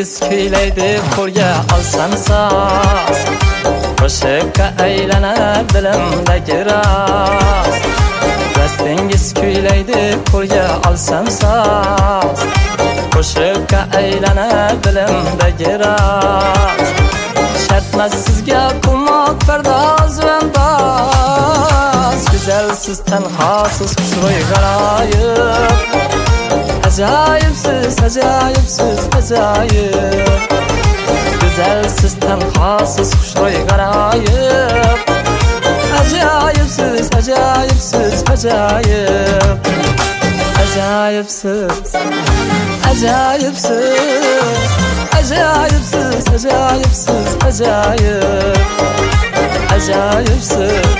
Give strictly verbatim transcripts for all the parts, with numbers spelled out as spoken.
Destingiz kuyleydi qo'lga olsam soz, qo'shiqqa aylanar dilimdagi roz. Destingiz kuyleydi qo'lga olsam soz, qo'shiqqa aylanar dilimdagi roz. Shartmas sizga qilmoq pardoz va andoz, güzelsiz tenhasiz xushro'y g'aroyib. Acayipsiz, acayipsiz, acayip. Güzelsiz, tenhasiz, xushro'y g'aroyib. Acayipsiz, acayipsiz, acayip. Acayipsiz, acayipsiz, acayipsiz, acayipsiz, acayip. Acayipsiz,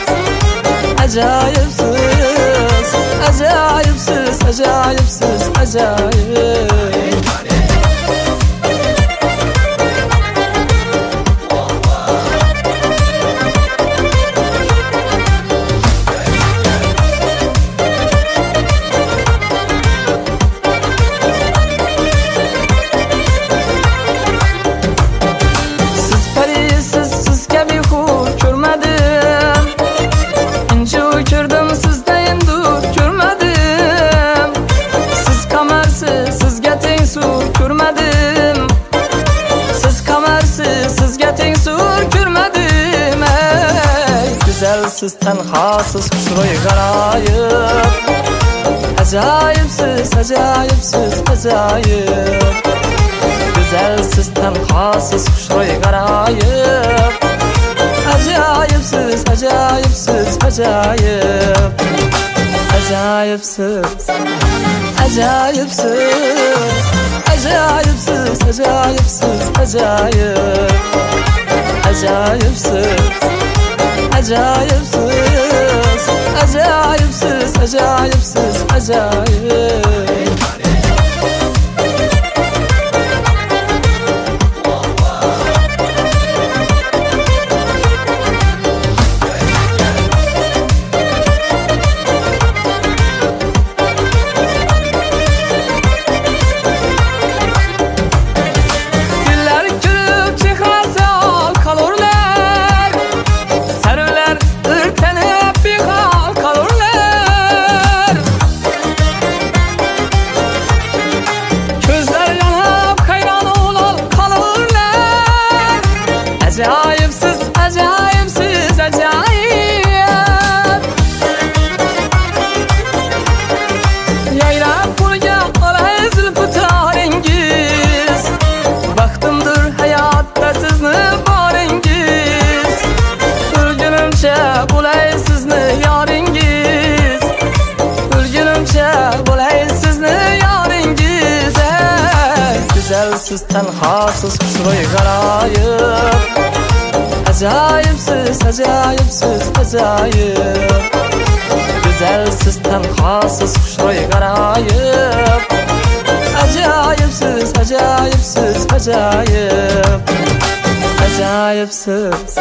acayipsiz, acayipsiz, acayipsiz, acayip. Güzelsiz, tenhasiz, xushro'y g'aroyib. Acayipsiz, acayipsiz, acayip. Güzelsiz, tenhasiz, xushro'y g'aroyib. Acayipsiz, acayipsiz, acayip. Acayipsiz, acayipsiz, acayipsiz, acayipsiz, acayip. Acayipsiz, acayipsiz, acayipsiz, acayipsiz, acayip. Acayipsiz, acayipsiz, acayip. Yayrab burga olay zülfü taringiz. Baxtimdir hayotda sizni boringiz. O'lgunimcha bo'lay sizni yoringiz. O'lgunimcha bo'lay sizni yoringiz. Güzelsiz, tenhasiz, xushro'y g'aroyib. Acayipsiz, acayipsiz, acayip. Güzelsiz, tenhasiz, xushro'y g'aroyib. Acayipsiz, acayipsiz, acayip. Acayipsiz,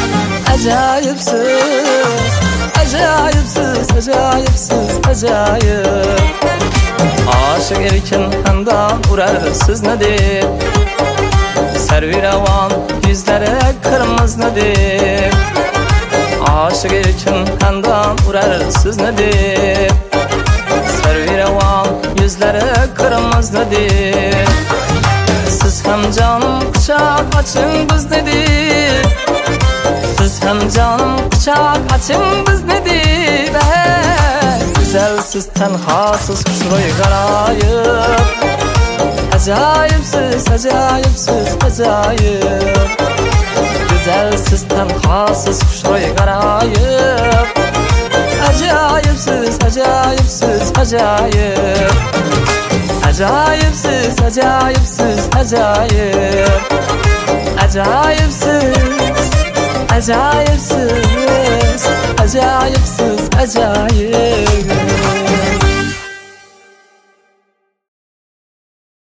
acayipsiz, acayipsiz, acayipsiz, acayip. Aşık erkin handan urar sizni deb, serviravan yüzlere kırmızı deb. Aşık erkin handan urar sizni deb, serviravan yüzlere kırmızı deb. Siz hem canım kucak açın bizni deb, siz hem canım kucak açın bizni deb. Güzelsiz, tenhasiz, xushro'y g'aroyib. Acayipsiz, acayipsiz, acayip. Güzelsiz, tenhasiz, xushro'y g'aroyib. Acayipsiz, acayipsiz, acayip. Acayipsiz, acayipsiz, acayip. Acayipsiz, acayipsiz, acayipsiz, acayip.